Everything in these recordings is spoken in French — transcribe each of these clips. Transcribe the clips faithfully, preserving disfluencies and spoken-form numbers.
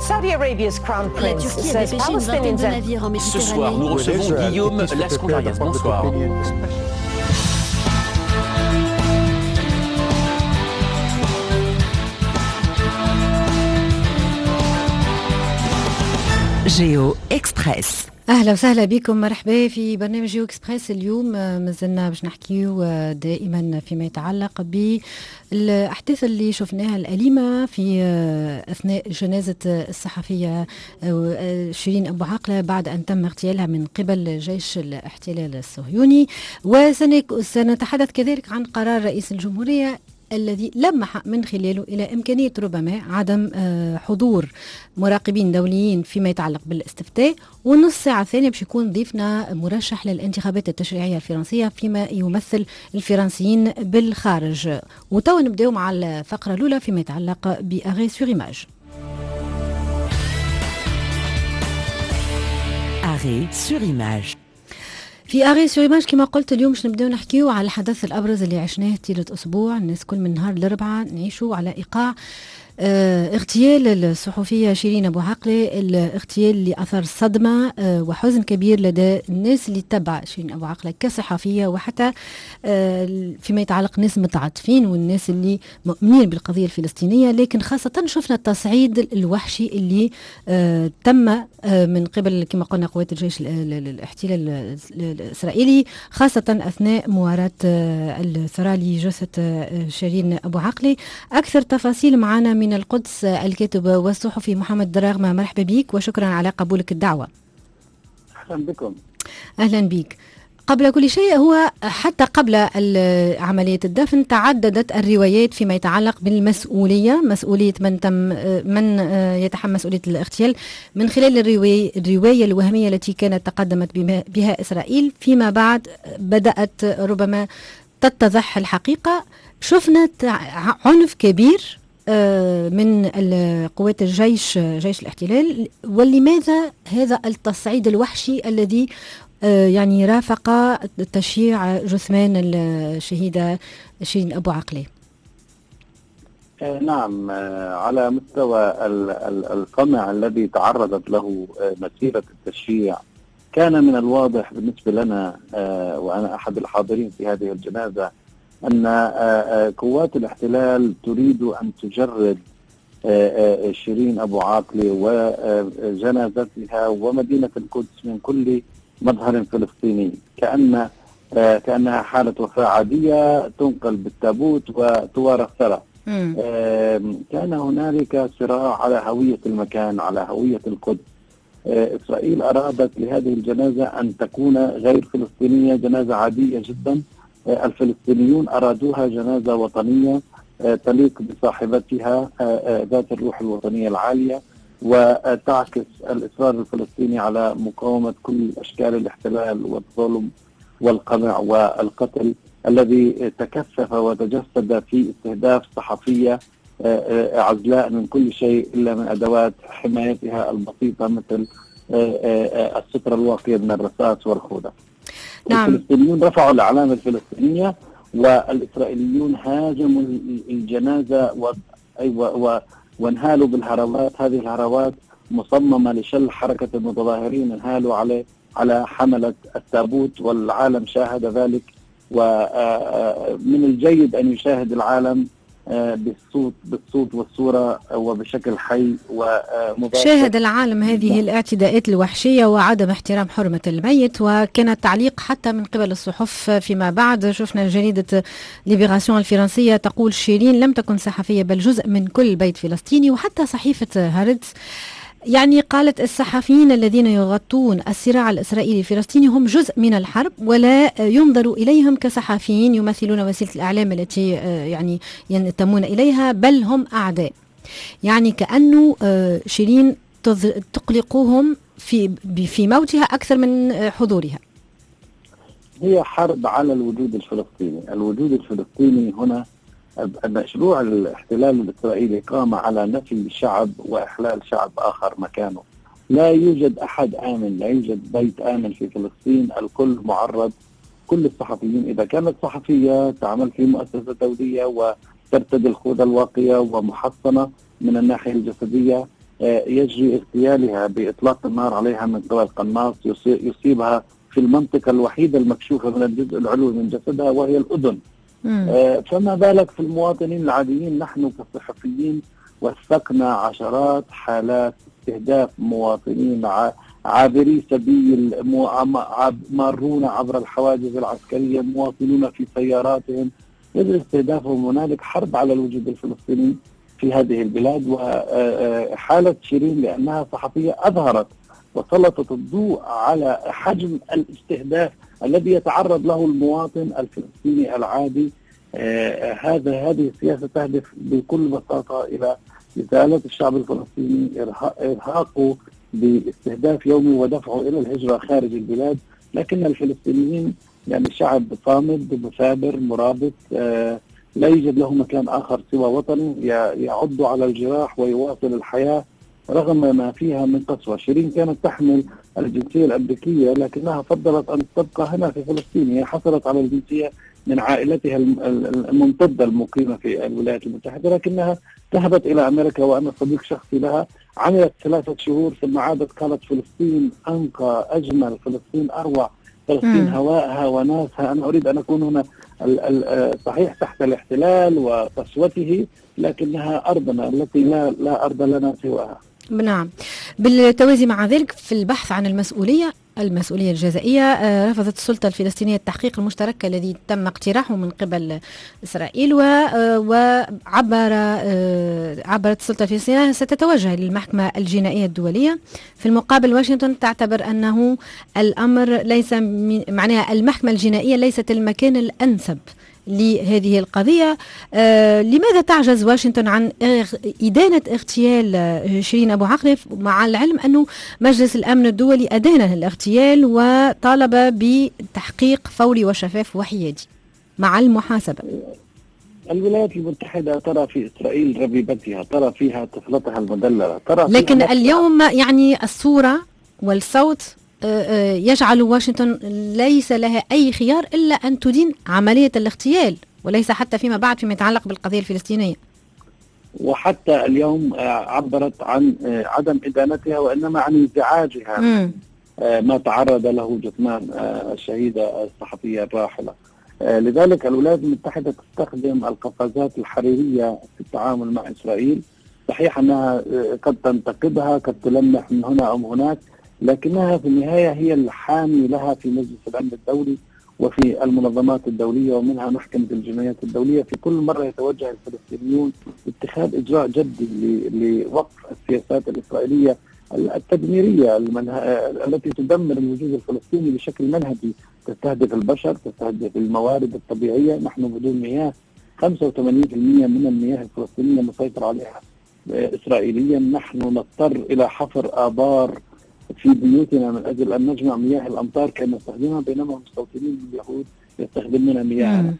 Saudi Arabia's crown prince says Palestinians and... Ce soir, nous recevons Guillaume Lascondarias. Bonsoir. جيو إكسبريس. أهلا وسهلا بكم، مرحبا في برنامج جيو إكسبريس. اليوم مازلنا باش نحكيو دائما فيما يتعلق بالأحداث اللي شفناها الأليمة في أثناء جنازة الصحفية شيرين أبو عاقلة بعد أن تم اغتيالها من قبل جيش الاحتلال الصهيوني. وسنتحدث كذلك عن قرار رئيس الجمهورية الذي لمح من خلاله إلى إمكانية ربما عدم حضور مراقبين دوليين فيما يتعلق بالاستفتاء. والنص ساعة الثانية باش يكون ضيفنا مرشح للانتخابات التشريعية الفرنسية فيما يمثل الفرنسيين بالخارج. وتوا نبدأ مع الفقرة الأولى فيما يتعلق بأغي سور إيماج. أغي سور إيماج. في أغي سور إيماج كما قلت اليوم باش نبداو نحكيو على الحدث الأبرز اللي عشناه طيلة أسبوع. الناس كل من نهار الأربعاء نعيشوا على إيقاع اه اغتيال الصحفية شيرين أبو عاقلة، الاغتيال اللي أثر صدمة اه وحزن كبير لدى الناس اللي تبع شيرين أبو عاقلة كصحفية، وحتى اه فيما يتعلق ناس متعاطفين والناس اللي مؤمنين بالقضية الفلسطينية. لكن خاصة شفنا التصعيد الوحشي اللي اه تم اه من قبل كما قلنا قوات الجيش الاحتلال الإسرائيلي، خاصة أثناء مواراة اه الثراء لجثة اه شيرين أبو عاقلة. أكثر تفاصيل معنا من القدس الكاتب والصحفي محمد دراغمة. مرحبا بك وشكرا على قبولك الدعوة. أهلا بكم. أهلا بك. قبل كل شيء، هو حتى قبل عملية الدفن تعددت الروايات فيما يتعلق بالمسؤولية، مسؤولية من تم من يتحمل مسؤولية الاغتيال من خلال الرواية, الرواية الوهمية التي كانت تقدمت بها إسرائيل. فيما بعد بدأت ربما تتضح الحقيقة. شفنا عنف كبير من قوات الجيش جيش الاحتلال. ولماذا هذا التصعيد الوحشي الذي يعني رافق تشييع جثمان الشهيدة شيرين أبو عاقلة؟ نعم، على مستوى القمع الذي تعرضت له مسيرة التشييع، كان من الواضح بالنسبة لنا وأنا أحد الحاضرين في هذه الجنازة أن قوات الاحتلال تريد أن تجرد شيرين أبو عاقلة وجنازتها ومدينة القدس من كل مظهر فلسطيني، كأن كأنها حالة وفاة عادية تنقل بالتابوت وتوارث ثرى. كان هنالك صراع على هوية المكان، على هوية القدس. إسرائيل أرادت لهذه الجنازة أن تكون غير فلسطينية، جنازة عادية جدا. الفلسطينيون أرادوها جنازة وطنية تليق بصاحبتها ذات الروح الوطنية العالية، وتعكس الإصرار الفلسطيني على مقاومة كل أشكال الاحتلال والظلم والقمع والقتل الذي تكثف وتجسد في استهداف صحفية عزلاء من كل شيء إلا من أدوات حمايتها البسيطة مثل السترة الواقية من الرصاص والخوذة. نعم. الفلسطينيون رفعوا الأعلام الفلسطينية والإسرائيليون هاجموا الجنازة و... و... وانهالوا بالهروات. هذه الهروات مصممة لشل حركة المتظاهرين، انهالوا على على حملة التابوت والعالم شاهد ذلك. ومن الجيد أن يشاهد العالم بالصوت بالصوت والصورة وبشكل حي ومباشر. شاهد العالم هذه الاعتداءات الوحشية وعدم احترام حرمة الميت، وكان التعليق حتى من قبل الصحف فيما بعد. شفنا جريدة ليبراسيون الفرنسية تقول شيرين لم تكن صحفية بل جزء من كل بيت فلسطيني. وحتى صحيفة هاردز يعني قالت الصحفيين الذين يغطون الصراع الإسرائيلي الفلسطيني هم جزء من الحرب ولا ينظر إليهم كصحفيين يمثلون وسيلة الإعلام التي يعني ينتمون إليها، بل هم أعداء. يعني كأنه شيرين تقلقوهم في في موتها أكثر من حضورها. هي حرب على الوجود الفلسطيني. الوجود الفلسطيني هنا مشروع الاحتلال الإسرائيلي قام على نفي شعب وإحلال شعب آخر مكانه. لا يوجد أحد آمن، لا يوجد بيت آمن في فلسطين. الكل معرض. كل الصحفيين إذا كانت صحفية تعمل في مؤسسة دولية وترتدي الخوذة الواقية ومحصنة من الناحية الجسدية، يجري اغتيالها بإطلاق النار عليها من قبل قناص يصيبها في المنطقة الوحيدة المكشوفة من الجزء العلوي من جسدها وهي الأذن. فما بالك في المواطنين العاديين؟ نحن كصحفيين وثقنا عشرات حالات استهداف مواطنين عابري سبيل، مارون عبر الحواجز العسكرية، مواطنون في سياراتهم، يجري استهدافهم. هنالك حرب على الوجود الفلسطيني في هذه البلاد. وحالة شيرين لأنها صحفية أظهرت وسلطت الضوء على حجم الاستهداف الذي يتعرض له المواطن الفلسطيني العادي. هذا هذه السياسة تهدف بكل بساطة إلى إزالة الشعب الفلسطيني، إرهاقه باستهداف يومي ودفعه إلى الهجرة خارج البلاد. لكن الفلسطينيين يعني شعب صامد مثابر مرابط، آه لا يوجد له مكان آخر سوى وطنه، يعض على الجراح ويواصل الحياة رغم ما فيها من قسوة. شيرين كانت تحمل الجنسية الأمريكية لكنها فضلت أن تبقى هنا في فلسطين. هي حصلت على الجنسية من عائلتها الممتدة المقيمة في الولايات المتحدة، لكنها ذهبت إلى أمريكا وأنا صديق شخصي لها. عملت ثلاثة شهور ثم عادت قالت فلسطين أنقى، أجمل، فلسطين أروع، فلسطين هواءها وناسها. أنا أريد أن أكون هنا صحيح تحت الاحتلال وقسوته، لكنها أرضنا التي لا, لا أرض لنا سواها. نعم. بالتوازي مع ذلك في البحث عن المسؤولية المسؤولية الجزائية، رفضت السلطة الفلسطينية التحقيق المشترك الذي تم اقتراحه من قبل إسرائيل، وعبر عبرت السلطة الفلسطينية ستتوجه للمحكمة الجنائية الدولية. في المقابل واشنطن تعتبر أنه الأمر ليس معناها المحكمة الجنائية ليست المكان الأنسب لهذه القضية. آه لماذا تعجز واشنطن عن إدانة اغتيال شيرين أبو عقرة، مع العلم أنه مجلس الأمن الدولي أدان الاغتيال وطالب بتحقيق فوري وشفاف وحيادي مع المحاسبة؟ الولايات المتحدة ترى في إسرائيل ربيبتها، ترى فيها طفلتها المدللة، ترى لكن اليوم يعني الصورة والصوت يجعل واشنطن ليس لها أي خيار إلا أن تدين عملية الاغتيال، وليس حتى فيما بعد فيما يتعلق بالقضية الفلسطينية. وحتى اليوم عبرت عن عدم إدانتها وإنما عن انزعاجها م. ما تعرض له جثمان الشهيدة الصحفية الراحلة. لذلك الولايات المتحدة تستخدم القفازات الحريرية في التعامل مع إسرائيل. صحيح أنها قد تنتقدها، قد تلمح من هنا أو هناك، لكنها في النهاية هي الحامي لها في مجلس الأمن الدولي وفي المنظمات الدولية ومنها محكمة الجنايات الدولية. في كل مرة يتوجه الفلسطينيون لاتخاذ إجراء جدي لوقف السياسات الإسرائيلية التدميرية التي تدمر الوجود الفلسطيني بشكل منهجي، تستهدف البشر، تستهدف الموارد الطبيعية. نحن بدون مياه، خمسة وثمانين بالمئة من المياه الفلسطينية مسيطر عليها إسرائيليا. نحن نضطر إلى حفر آبار في بيوتنا من أجل أن نجمع مياه الأمطار كما نستخدمها، بينما المستوطنين اليهود يستخدمون مياه.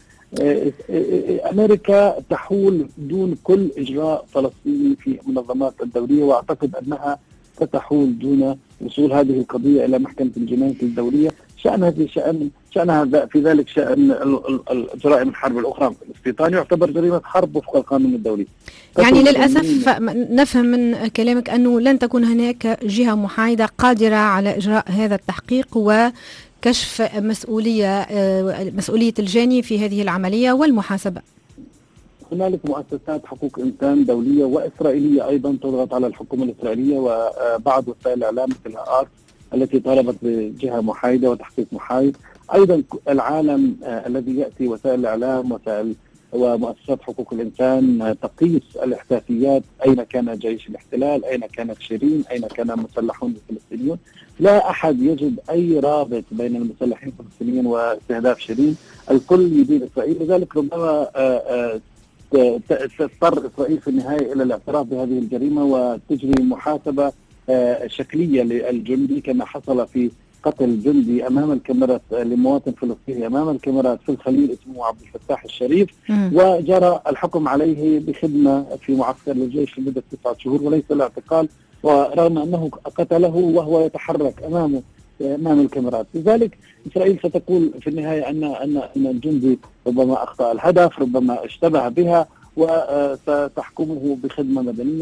أمريكا تحول دون كل إجراء فلسطيني في منظمات الدولية، وأعتقد أنها ستحول دون وصول هذه القضية إلى محكمة الجنايات الدولية. شأن هذه شأن شأنها في ذلك شأن الجرائم الحرب الأخرى. الاستيطان يعتبر جريمة حرب وفق القانون الدولي. يعني للأسف نفهم من كلامك أنه لن تكون هناك جهة محايدة قادرة على إجراء هذا التحقيق وكشف مسؤولية مسؤولية الجاني في هذه العملية والمحاسبة. هنالك مؤسسات حقوق إنسان دولية وإسرائيلية أيضا تضغط على الحكومة الإسرائيلية، وبعض وسائل الإعلام مثل آرت التي طالبت بجهة محايدة وتحقيق محايد. أيضا العالم آه الذي يأتي وسائل الإعلام وسائل ومؤسسات حقوق الإنسان تقيس الاحتفاليات، أين كان جيش الاحتلال، أين كانت شيرين، أين كان مسلحون الفلسطينيون. لا أحد يجد أي رابط بين المسلحين الفلسطينيين واستهداف شيرين، الكل يدين إسرائيل. لذلك ربما آه آه تضطر إسرائيل في النهاية إلى الاعتراف بهذه الجريمة وتجري محاسبة آه شكلية للجندي كما حصل في قتل جندي أمام الكاميرات لمواطن فلسطيني أمام الكاميرات في الخليل اسمه عبد الفتاح الشريف، م. وجرى الحكم عليه بخدمة في معسكر الجيش لمدة تسعة شهور وليس الاعتقال، ورغم أنه قتله وهو يتحرك أمامه أمام الكاميرات. لذلك إسرائيل ستقول في النهاية أن أن أن الجندي ربما أخطأ الهدف، ربما اشتبه بها، وستحكمه بخدمة مدنية.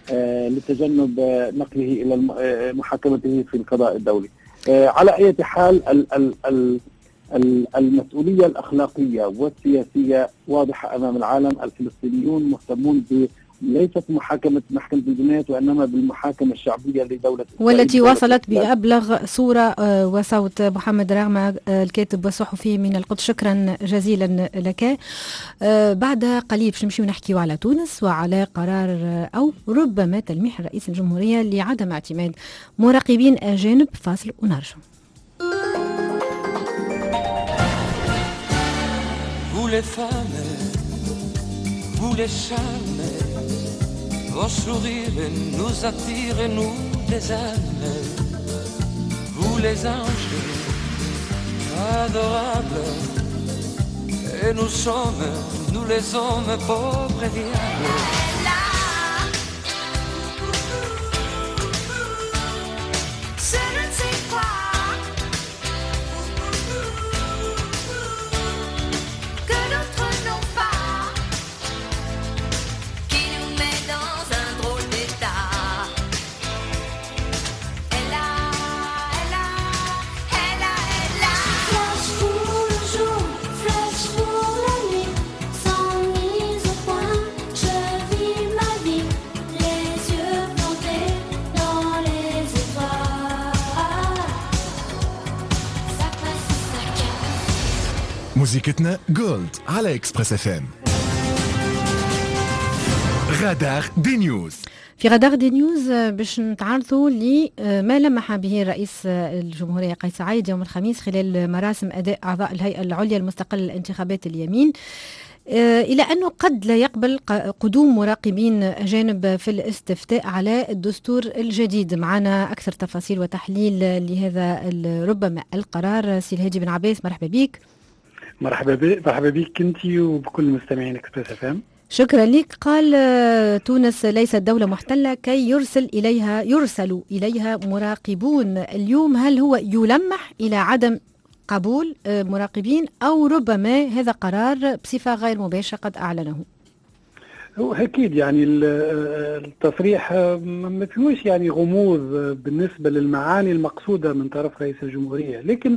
لتجنب نقله إلى محاكمته في القضاء الدولي. على أي حال ال ال ال المسؤولية الأخلاقية والسياسية واضحة أمام العالم. الفلسطينيون مهتمون ب ليست محاكمة محكمة الجنايات وإنما بالمحاكمة الشعبية لدولة والتي وصلت بأبلغ صورة وصوت محمد رغمة الكاتب والصحفي من القدس. شكرا جزيلا لك. بعد قليل باش نمشيو نحكيو على تونس وعلى قرار أو ربما تلميح رئيس الجمهورية لعدم اعتماد مراقبين أجانب. فاصل ونرجع. Vous les femmes, vous les charmes, vos sourires nous attirent, nous les âmes. Vous les anges, adorables, et nous sommes, nous les hommes, pauvres et diables. موسيقتنا جولد على إكسبرس اف ام. غدار دي نيوز. في غدار دي نيوز باش نتعرضوا لما لمح به رئيس الجمهورية قيس سعيد يوم الخميس خلال مراسم أداء أعضاء الهيئة العليا المستقلة للانتخابات اليمين، إلى أنه قد لا يقبل قدوم مراقبين أجانب في الاستفتاء على الدستور الجديد. معنا أكثر تفاصيل وتحليل لهذا ربما القرار سي الهادي بن عباس. مرحبا بك. مرحبا بك مرحبا بك انت وبكل مستمعين اكسبرس اف ام. شكرا لك. قال تونس ليست دولة محتلة كي يرسل إليها يرسل إليها مراقبون. اليوم هل هو يلمح إلى عدم قبول مراقبين أو ربما هذا قرار بصفة غير مباشرة قد أعلنه؟ هو أكيد يعني التصريح ما فيهوش يعني غموض بالنسبة للمعاني المقصودة من طرف رئيس الجمهورية، لكن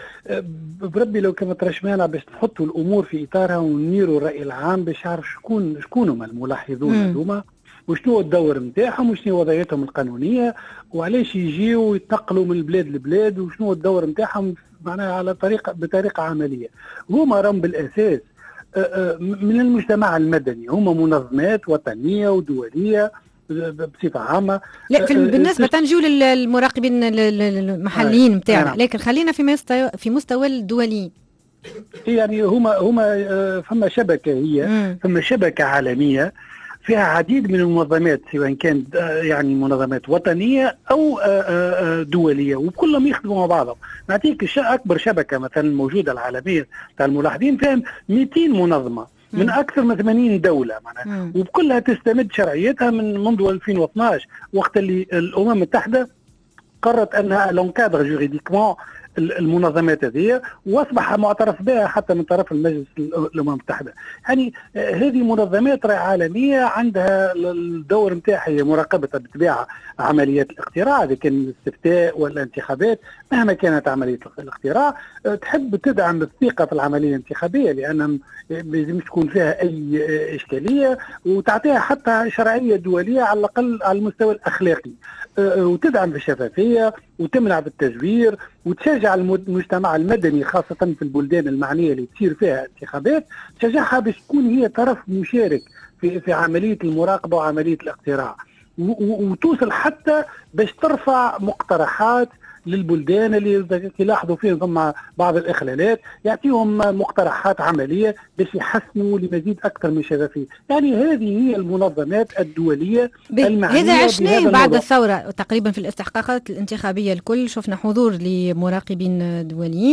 بربي لو كانت رشمانة باش نحطوا الأمور في إطارها ونيروا الرأي العام باش يعرف شكون شكونهم الملاحظون هذوما وشنو الدور نتاعهم وشنو وضعيتهم القانونية وعلاش يجيوا ويتنقلوا من البلاد لبلاد وشنو الدور نتاعهم معناها على طريقة بطريقة عملية. هما راهم بالأساس من المجتمع المدني، هما منظمات وطنية ودولية بصفة عامة. لا بالنسبة تنجيو للمراقبين المحليين متاعنا، لكن خلينا في مستوى في مستوى الدولي. يعني هما هما فما شبكة هي مم. فما شبكة عالمية فيها عديد من المنظمات سواء كانت يعني منظمات وطنية أو دولية وكلهم يخدموا مع بعضهم. نعطيك أكبر شبكة مثلا موجودة العالمية تاع الملاحظين فيها مئتين منظمة من أكثر من ثمانين دولة معناها، وبكلها تستمد شرعيتها من منذ ألفين واثناشر وقت اللي الأمم المتحدة قررت أنها لونكادر جوريديكمون المنظمات هذه واصبح معترف بها حتى من طرف المجلس الامم المتحده. يعني هذه منظمات عالميه عندها الدور نتاعها هي مراقبه بالطبيعه عمليات الاقتراع، اذا كان الاستفتاء والانتخابات مهما كانت عمليه الاقتراع تحب تدعم الثقه في العمليه الانتخابيه لان لازم تكون فيها اي اشكاليه وتعطيها حتى شرعيه دوليه على الاقل على المستوى الاخلاقي، وتدعم بالشفافيه وتمنع بالتزوير وتشجع المجتمع المدني خاصة في البلدان المعنية اللي تصير فيها انتخابات، تشجعها باش تكون هي طرف مشارك في في عملية المراقبة وعملية الاقتراع، وتوصل حتى باش ترفع مقترحات للبلدان اللي يلاحظوا فيهم ثم بعض الإخلالات، يعطيهم مقترحات عملية باش يحسنوا لمزيد أكثر من شفافية. يعني هذه هي المنظمات الدولية المعنية. هذا عشناه بعد الثورة تقريبا في الاستحقاقات الانتخابية الكل شفنا حضور لمراقبين دوليين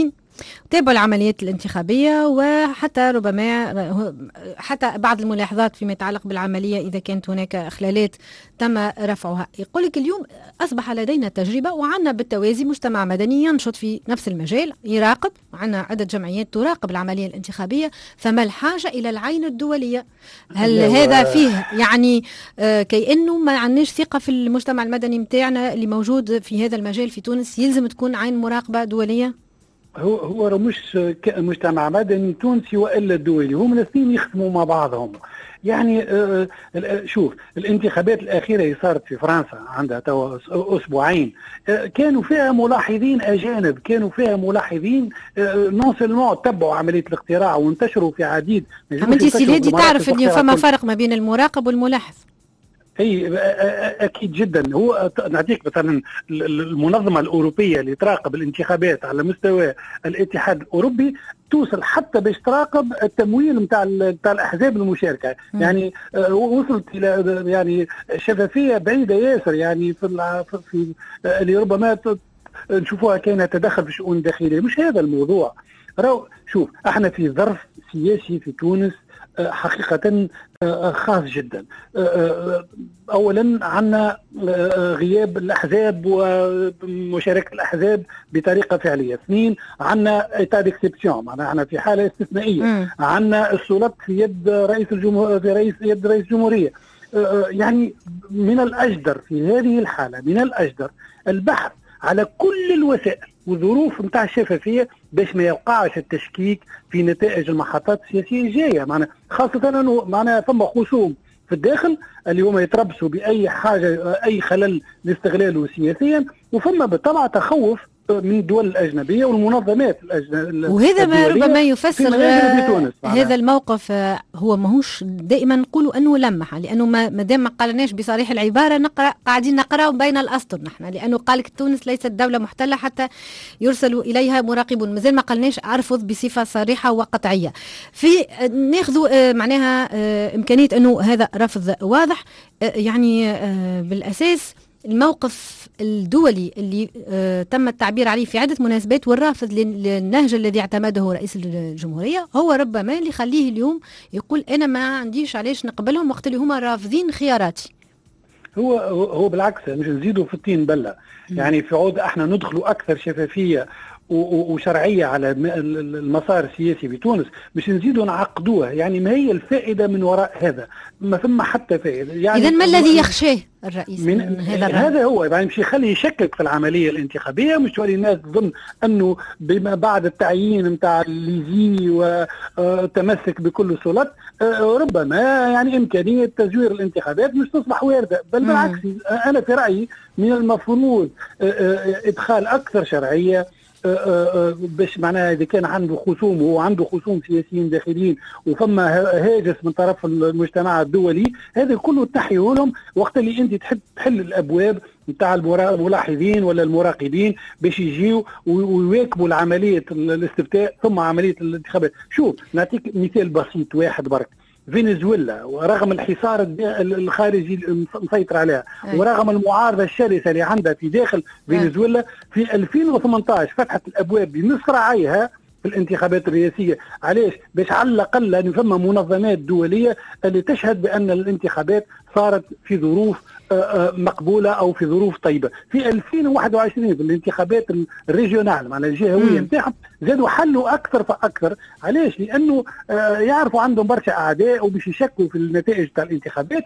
تابعوا العمليات الانتخابية، وحتى ربما حتى بعض الملاحظات فيما يتعلق بالعملية إذا كانت هناك إخلالات تم رفعها. يقول لك اليوم أصبح لدينا تجربة وعنا بالتوازي مجتمع مدني ينشط في نفس المجال يراقب، عنا عدة جمعيات تراقب العملية الانتخابية، فما الحاجة إلى العين الدولية؟ هل هذا فيه يعني آه كأنه ما عندناش ثقة في المجتمع المدني متاعنا اللي موجود في هذا المجال في تونس، يلزم تكون عين مراقبة دولية؟ هو هو مش مجتمع مدني تونسي والا دولي، هم الاثنين يخدموا مع بعضهم. يعني آه شوف الانتخابات الاخيره اللي صارت في فرنسا عندها تو اسبوعين آه كانوا فيها ملاحظين اجانب، كانوا فيها ملاحظين آه نون سيلمون تبعوا عمليه الاقتراع وانتشروا في عديد. انت سي هادي تعرف انه فما فرق ما بين المراقب والملاحظ؟ اي اكيد جدا. هو نعطيك مثلا المنظمه الاوروبيه اللي تراقب الانتخابات على مستوى الاتحاد الاوروبي توصل حتى باش تراقب التمويل نتاع نتاع الاحزاب المشاركه، م. يعني وصلت الى يعني شفافيه بعيده ياسر، يعني في في اللي ربما نشوفوها كاينه تدخل في الشؤون الداخليه. مش هذا الموضوع. راهو شوف احنا في ظرف سياسي في تونس حقيقة خاص جدا. أولا عندنا غياب الأحزاب ومشاركة الأحزاب بطريقة فعلية. اثنين عندنا إيتاد إكسبسيون، معناها احنا في حالة استثنائية. عندنا السلطات في يد رئيس الجمهورية في رئيس يد رئيس الجمهورية. يعني من الأجدر في هذه الحالة من الأجدر البحث على كل الوسائل وظروف نتاع الشفافيه باش ما يوقعش التشكيك في نتائج المحطات السياسيه الجايه، معنا خاصه انه معنا ثم خصوم في الداخل اللي هما يتربصوا باي حاجه اي خلل لاستغلاله سياسيا، وثم بالطبع تخوف من الدول الأجنبية والمنظمات الأجنبية. وهذا ما ربما يفسر هذا الموقف. هو ماهوش دائما نقولوا أنه لمح، لأنه ما دام ما قالناش بصريح العبارة نقرأ قاعدين نقرأ بين الأسطر نحن، لأنه قالك تونس ليست دولة محتلة حتى يرسل إليها مراقبون، مازال ما قالناش أرفض بصفة صريحة وقطعية. في ناخذ معناها إمكانية أنه هذا رفض واضح. يعني بالأساس الموقف الدولي اللي آه تم التعبير عليه في عدة مناسبات والرافض للنهج الذي اعتمده رئيس الجمهورية هو ربما اللي يخليه اليوم يقول أنا ما عنديش علاش نقبلهم وقت اللي هما رافضين خياراتي. هو هو بالعكس مش نزيدوا في الطين بلة. يعني في عود احنا ندخلوا أكثر شفافية وشرعية على المسار السياسي بتونس، مش نزيدوا نعقدوها. يعني ما هي الفائدة من وراء هذا؟ ما ثم حتى فائدة. يعني إذن ما الذي يخشاه الرئيس من, من هذا الرأي؟ هذا هو يعني مش يخلي يشكك في العملية الانتخابية، مش تولي الناس تظن أنه بما بعد التعيين متاع الليزي وتمسك بكل سلطات ربما يعني إمكانية تزوير الانتخابات مش تصبح واردة، بل بالعكس. أنا في رأيي من المفروض إدخال أكثر شرعية باش معناها اذا كان عنده خصوم وهو عنده خصوم سياسيين داخليين وفما هاجس من طرف المجتمع الدولي، هذا كله تحيه لهم وقت اللي انت تحب تحل الابواب نتاع الملاحظين ولا المراقبين باش يجيوا ويواكبوا العمليه الاستفتاء ثم عمليه الانتخابات. شوف نعطيك مثال بسيط واحد برك. فنزويلا ورغم الحصار الخارجي المسيطر عليها ورغم المعارضة الشرسة اللي عندها في داخل فنزويلا في ألفين وثمانية عشر فتحت الأبواب بمصراعيها في الانتخابات الرئاسية. علاش؟ باش على الأقل لأن فما منظمات دولية اللي تشهد بأن الانتخابات صارت في ظروف مقبولة أو في ظروف طيبة. في ألفين وواحد وعشرين في الانتخابات الريجيونال معناها الجهوية نتاعهم زادوا حلوا أكثر فأكثر. علاش؟ لأنه يعرفوا عندهم برشا أعداء وباش يشكوا في النتائج تاع الانتخابات،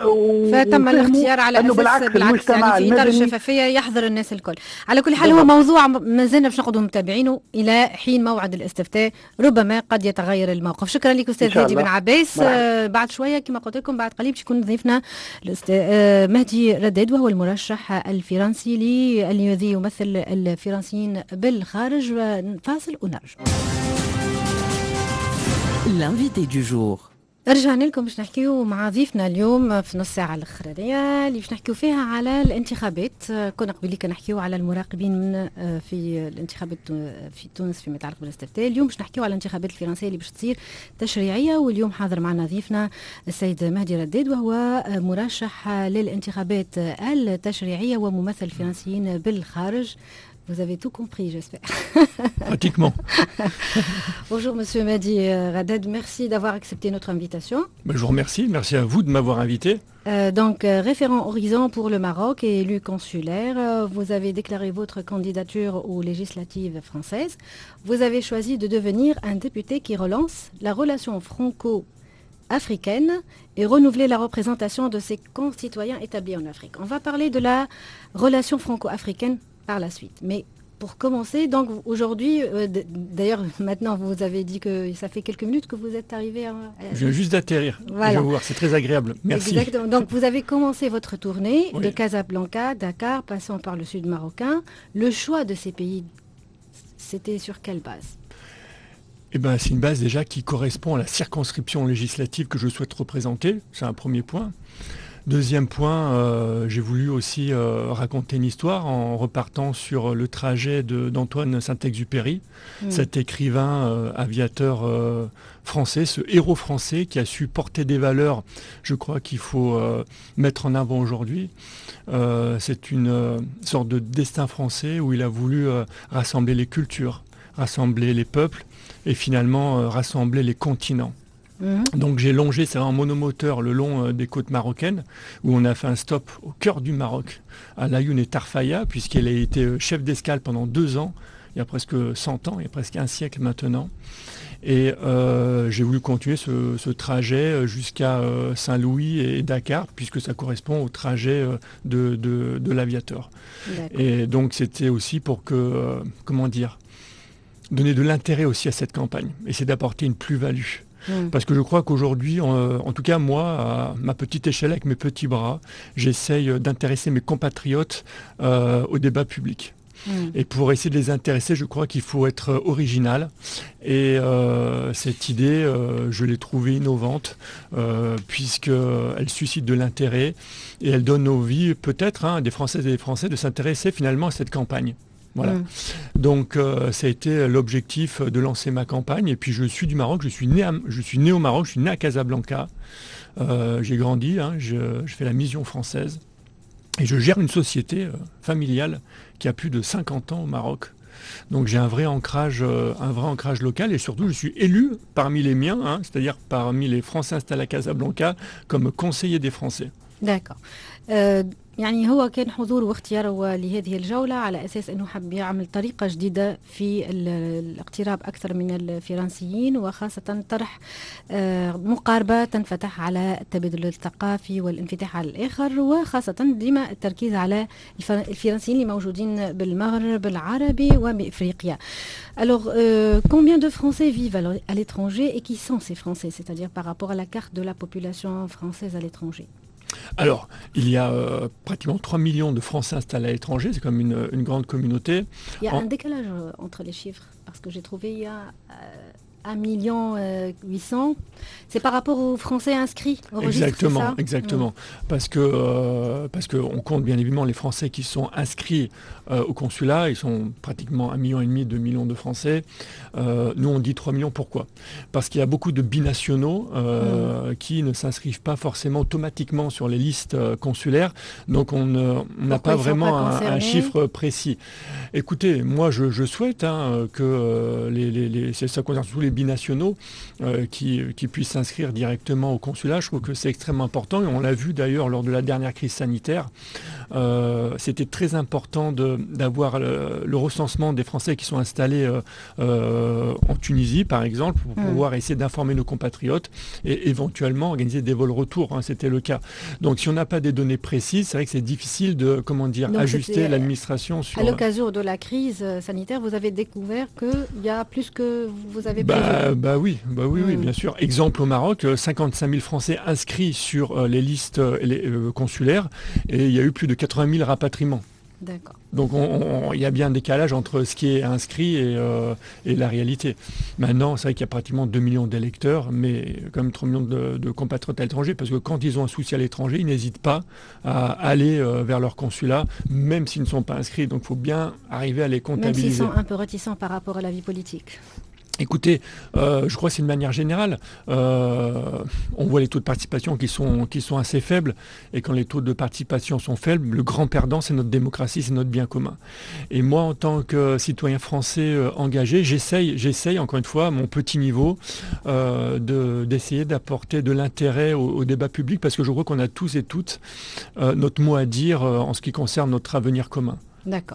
فتم الاختيار على أساس بالعكس, بالعكس يعني في إطار الشفافية يحضر الناس الكل. على كل حال هو موضوع ما زلنا باش نقعدوا متابعينه إلى حين موعد الاستفتاء، ربما قد يتغير الموقف. شكرا لك أستاذ هادي بن عباس. آه بعد شوية كما قلت لكم بعد قليل باش يكون ضيفنا الأستاذ مهدي رداد وهو المرشح الفرنسي الذي يمثل الفرنسيين بالخارج. فاصل ونرجع. L'invité du jour. رجعنا لكم باش نحكيو مع ضيفنا اليوم في نص ساعة الأخرانية اللي باش نحكيو فيها على الانتخابات. كنا قبليك نحكيو على المراقبين من في الانتخابات في تونس فيما يتعلق بالاستفتاء. اليوم باش نحكيو على الانتخابات الفرنسية اللي باش تصير تشريعية، واليوم حاضر معنا ضيفنا السيد مهدي رداد وهو مرشح للانتخابات التشريعية وممثل الفرنسيين بالخارج. Vous avez tout compris, j'espère. Pratiquement. Bonjour, Monsieur Madi Raded. Merci d'avoir accepté notre invitation. Ben, je vous remercie. Merci à vous de m'avoir invité. Euh, donc, euh, référent Horizon pour le Maroc et élu consulaire, euh, vous avez déclaré votre candidature aux législatives françaises. Vous avez choisi de devenir un député qui relance la relation franco-africaine et renouveler la représentation de ses concitoyens établis en Afrique. On va parler de la relation franco-africaine par la suite. Mais pour commencer, donc aujourd'hui, euh, d- d'ailleurs maintenant vous avez dit que ça fait quelques minutes que vous êtes arrivé à... Je viens juste d'atterrir. Voilà. Je vais voir, c'est très agréable. Merci. Exactement. Donc vous avez commencé votre tournée oui. de Casablanca, Dakar, passant par le sud marocain. Le choix de ces pays, c'était sur quelle base ? Eh ben, c'est une base déjà qui correspond à la circonscription législative que je souhaite représenter. C'est un premier point. Deuxième point, euh, j'ai voulu aussi euh, raconter une histoire en repartant sur le trajet de, d'Antoine Saint-Exupéry, mmh. cet écrivain euh, aviateur euh, français, ce héros français qui a su porter des valeurs, je crois qu'il faut euh, mettre en avant aujourd'hui. Euh, c'est une euh, sorte de destin français où il a voulu euh, rassembler les cultures, rassembler les peuples et finalement euh, rassembler les continents. Donc j'ai longé, c'est un monomoteur le long euh, des côtes marocaines, où on a fait un stop au cœur du Maroc, à Laayoune et Tarfaya, puisqu'elle a été euh, chef d'escale pendant deux ans, il y a presque cent ans, il y a presque un siècle maintenant. Et euh, j'ai voulu continuer ce, ce trajet jusqu'à euh, Saint-Louis et Dakar, puisque ça correspond au trajet euh, de, de, de l'aviateur. D'accord. Et donc c'était aussi pour que, euh, comment dire, donner de l'intérêt aussi à cette campagne, essayer d'apporter une plus-value. Mmh. Parce que je crois qu'aujourd'hui, en, en tout cas moi, à ma petite échelle, avec mes petits bras, j'essaye d'intéresser mes compatriotes euh, au débat public. Mmh. Et pour essayer de les intéresser, je crois qu'il faut être original. Et euh, cette idée, euh, je l'ai trouvée innovante, euh, puisqu'elle suscite de l'intérêt et elle donne envie, peut-être, hein, des Françaises et des Français de s'intéresser finalement à cette campagne. Voilà. Mmh. Donc euh, ça a été l'objectif de lancer ma campagne. Et puis je suis du Maroc, je suis né, à, je suis né au Maroc, je suis né à Casablanca. Euh, j'ai grandi, hein, je, je fais la mission française. Et je gère une société euh, familiale qui a plus de cinquante ans au Maroc. Donc j'ai un vrai ancrage, euh, un vrai ancrage local et surtout je suis élu parmi les miens, hein, c'est-à-dire parmi les Français installés à Casablanca comme conseiller des Français. D'accord. Euh... يعني هو كان حضور واختياره لهذه الجولة على أساس أنه حب يعمل طريقة جديدة في الاقتراب أكثر من الفرنسيين وخاصة طرح مقاربة تنفتح على التبادل الثقافي والانفتاح على الآخر وخاصة ديما التركيز على الفرنسيين اللي موجودين بالمغرب العربي وبإفريقيا. Alors, euh, combien de Français vivent à l'étranger et qui sont ces Français, c'est-à-dire par rapport à la carte de la population française à l'étranger? Alors, il y a euh, pratiquement trois millions de Français installés à l'étranger, c'est comme une, une grande communauté. Il y a en... un décalage entre les chiffres, parce que j'ai trouvé il y a euh, un million huit cents. C'est par rapport aux Français inscrits au registre, exactement, c'est ça ? Exactement. Mmh. Parce que euh, parce qu'on compte bien évidemment les Français qui sont inscrits euh, au consulat. Ils sont pratiquement un million et demi, deux millions de Français. Euh, nous, on dit trois millions. Pourquoi ? Parce qu'il y a beaucoup de binationaux euh, mmh. qui ne s'inscrivent pas forcément automatiquement sur les listes euh, consulaires. Donc, on n'a pas vraiment pas un, un chiffre précis. Écoutez, moi, je, je souhaite hein, que euh, les, les, les, ça concerne tous les binationaux euh, qui, qui puissent s'inscrire directement au consulat. Je trouve que c'est extrêmement important et on l'a vu d'ailleurs lors de la dernière crise sanitaire. Euh, c'était très important de, d'avoir le, le recensement des Français qui sont installés euh, euh, en Tunisie par exemple pour mmh. pouvoir essayer d'informer nos compatriotes et éventuellement organiser des vols retour, hein, c'était le cas. Donc si on n'a pas des données précises, c'est vrai que c'est difficile de comment dire, Donc ajuster l'administration sur... À l'occasion de la crise sanitaire, vous avez découvert qu'il y a plus que vous avez prévu. Bah, bah oui, bah oui, mmh. oui, bien sûr. Exemple au Maroc, cinquante-cinq mille Français inscrits sur euh, les listes euh, les, euh, consulaires et il y a eu plus de quatre-vingt mille rapatriements. D'accord. Donc il y a bien un décalage entre ce qui est inscrit et, euh, et la réalité. Maintenant, c'est vrai qu'il y a pratiquement deux millions d'électeurs, mais quand même trois millions de, de compatriotes à l'étranger, parce que quand ils ont un souci à l'étranger, ils n'hésitent pas à aller euh, vers leur consulat, même s'ils ne sont pas inscrits. Donc il faut bien arriver à les comptabiliser. Même s'ils sont un peu réticents par rapport à la vie politique. Écoutez, euh, je crois que c'est une manière générale. Euh, on voit les taux de participation qui sont, qui sont assez faibles. Et quand les taux de participation sont faibles, le grand perdant, c'est notre démocratie, c'est notre bien commun. Et moi, en tant que citoyen français euh, engagé, j'essaye, j'essaye, encore une fois, à mon petit niveau, euh, de, d'essayer d'apporter de l'intérêt au, au débat public, parce que je crois qu'on a tous et toutes euh, notre mot à dire euh, en ce qui concerne notre avenir commun. D'accord.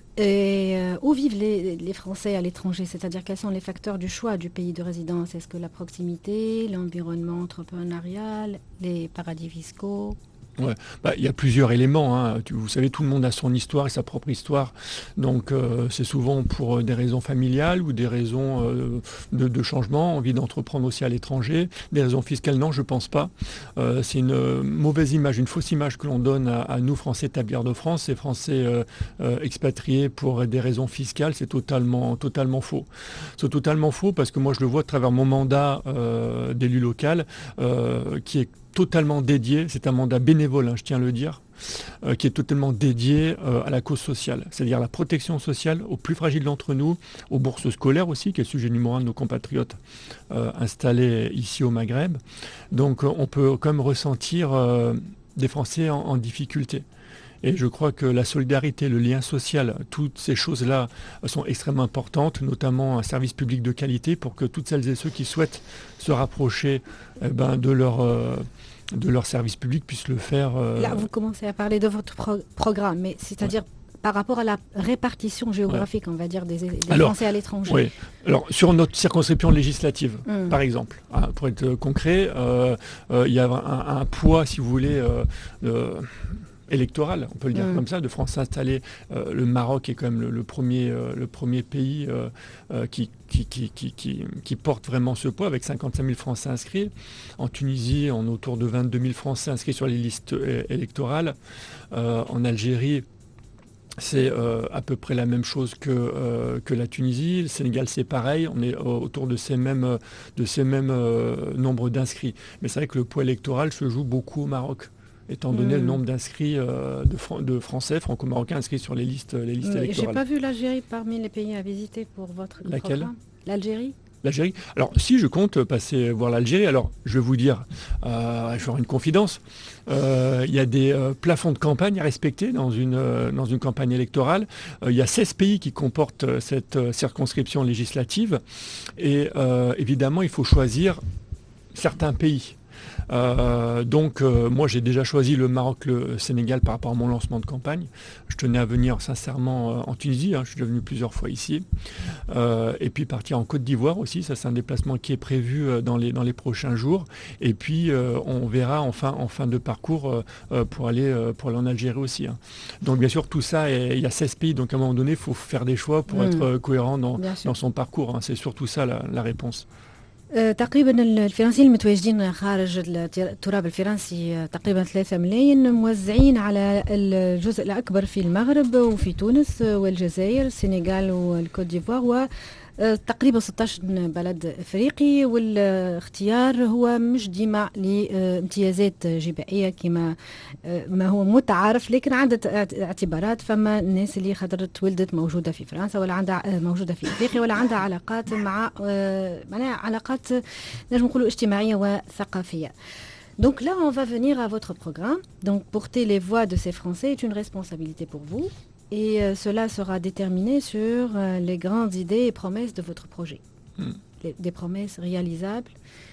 Et euh, où vivent les, les Français à l'étranger? C'est-à-dire quels sont les facteurs du choix du pays de résidence? Est-ce que la proximité, l'environnement entrepreneurial, les paradis fiscaux? Ouais. Bah, y a plusieurs éléments. Hein. Vous savez, tout le monde a son histoire et sa propre histoire. Donc, euh, c'est souvent pour des raisons familiales ou des raisons euh, de, de changement, envie d'entreprendre aussi à l'étranger. Des raisons fiscales, non, je ne pense pas. Euh, c'est une mauvaise image, une fausse image que l'on donne à, à nous, Français établis de France. Ces Français euh, euh, expatriés pour des raisons fiscales, c'est totalement, totalement faux. C'est totalement faux parce que moi, je le vois à travers mon mandat euh, d'élu local euh, qui est totalement dédié, c'est un mandat bénévole, hein, je tiens à le dire, euh, qui est totalement dédié euh, à la cause sociale, c'est-à-dire la protection sociale aux plus fragiles d'entre nous, aux bourses scolaires aussi, qui est le sujet numéro un de nos compatriotes euh, installés ici au Maghreb. Donc on peut quand même ressentir euh, des Français en, en difficulté. Et je crois que la solidarité, le lien social, toutes ces choses-là sont extrêmement importantes, notamment un service public de qualité pour que toutes celles et ceux qui souhaitent se rapprocher eh ben, de leur... Euh, de leur service public puissent le faire. Euh... Là, vous commencez à parler de votre pro- programme, mais c'est-à-dire ouais. par rapport à la répartition géographique, ouais. on va dire, des, des Alors, Français à l'étranger. Oui. Alors, sur notre circonscription législative, mmh. par exemple, hein, pour être concret, il euh, euh, y a un, un poids, si vous voulez, euh, euh, électoral, on peut le dire mmh. comme ça, de France installée. Euh, le Maroc est quand même le, le, premier, euh, le premier pays euh, euh, qui, qui, qui, qui, qui, qui porte vraiment ce poids, avec cinquante-cinq mille Français inscrits. En Tunisie, on est autour de vingt-deux mille Français inscrits sur les listes é- électorales. Euh, en Algérie, c'est euh, à peu près la même chose que, euh, que la Tunisie. Le Sénégal, c'est pareil. On est autour de ces mêmes, de ces mêmes euh, nombres d'inscrits. Mais c'est vrai que le poids électoral se joue beaucoup au Maroc, étant donné mmh. le nombre d'inscrits euh, de, Fran- de Français franco-marocains inscrits sur les listes, les listes Mais électorales. Je n'ai pas vu l'Algérie parmi les pays à visiter pour votre Laquelle programme. L'Algérie L'Algérie. Alors, si je compte passer voir l'Algérie, alors je vais vous dire, euh, je vais faire une confidence. Euh, il y a des euh, plafonds de campagne à respecter dans une, euh, dans une campagne électorale. Euh, il y a seize pays qui comportent euh, cette euh, circonscription législative. Et euh, évidemment, il faut choisir certains pays. Euh, donc euh, moi j'ai déjà choisi le Maroc, le Sénégal par rapport à mon lancement de campagne. Je tenais à venir sincèrement euh, en Tunisie, hein, je suis déjà venu plusieurs fois ici, euh, et puis partir en Côte d'Ivoire aussi, ça c'est un déplacement qui est prévu euh, dans, les, dans les prochains jours, et puis euh, on verra en fin, en fin de parcours euh, pour, aller, euh, pour aller en Algérie aussi. Hein. Donc bien sûr tout ça, il y a seize pays, donc à un moment donné il faut faire des choix pour mmh. être euh, cohérent dans, dans son parcours, hein. C'est surtout ça la, la réponse. تقريبا الفرنسيين المتواجدين خارج التراب الفرنسي تقريبا ثلاثة ملايين موزعين على الجزء الأكبر في المغرب وفي تونس والجزائر السنغال والكوت ديفوار تقريبا ستة عشر بلد افريقي، والاختيار هو مش ديما لامتيازات جبائيه كما ما هو متعارف، لكن عدة اعتبارات. فما الناس اللي خاطر تولدت موجوده في فرنسا ولا عندها موجوده في افريقيا ولا عندها علاقات مع معناها علاقات نجم نقولوا اجتماعيه وثقافيه. Donc là, on va venir à votre programme. Donc porter les voix de ces Français est une responsabilité pour vous. Et euh, cela sera déterminé sur euh, les grandes idées et promesses de votre projet. Mm. Les, des promesses réalisables,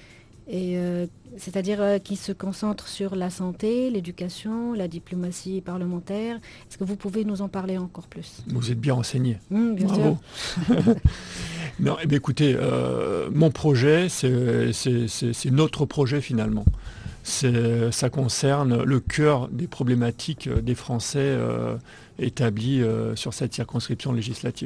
et, euh, c'est-à-dire euh, qui se concentrent sur la santé, l'éducation, la diplomatie parlementaire. Est-ce que vous pouvez nous en parler encore plus ? Vous êtes bien renseigné. Mm, bien Bravo. sûr. Non, eh bien, écoutez, euh, mon projet, c'est, c'est, c'est, c'est notre projet finalement. C'est, ça concerne le cœur des problématiques des Français euh, établis euh, sur cette circonscription législative.